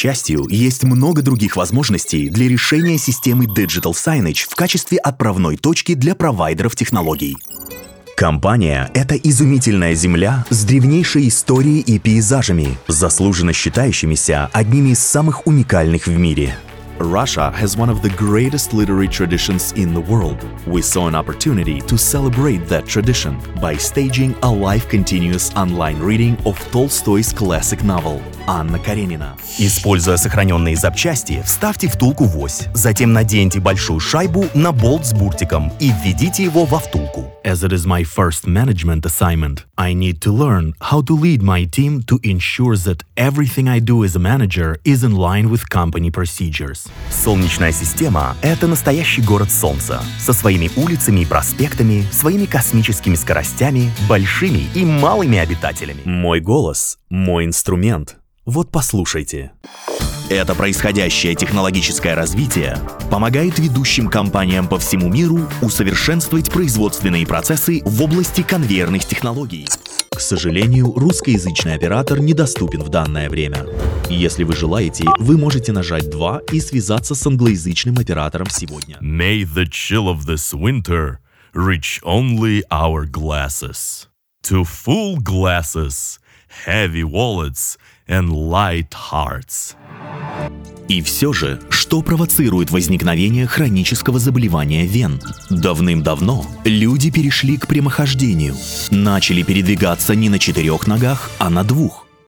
счастью, есть много других возможностей для решения системы Digital Signage в качестве отправной точки для провайдеров технологий. Компания — это изумительная земля с древнейшей историей и пейзажами, заслуженно считающимися одними из самых уникальных в мире. Russia has one of the greatest literary traditions in the world. We saw an opportunity to celebrate that tradition by staging a live continuous online reading of Tolstoy's classic novel «Анна Каренина». Используя сохраненные запчасти, вставьте втулку в ось, затем наденьте большую шайбу на болт с буртиком и введите его во втулку. As it is my first management assignment, I need to learn how to lead my team to ensure that everything I do as a manager is in line with company procedures. Солнечная система — это настоящий город Солнца, со своими улицами и проспектами, своими космическими скоростями, большими и малыми обитателями. Мой голос — мой инструмент. Вот послушайте. Это происходящее технологическое развитие помогает ведущим компаниям по всему миру усовершенствовать производственные процессы в области конвейерных технологий. К сожалению, русскоязычный оператор недоступен в данное время. Если вы желаете, вы можете нажать 2 и связаться с англоязычным оператором сегодня. May the chill of this winter reach only our glasses. To full glasses, heavy wallets and light hearts. И все же, что провоцирует возникновение хронического заболевания вен? Давным-давно люди перешли к прямохождению, начали передвигаться не на 4 ногах, а на 2.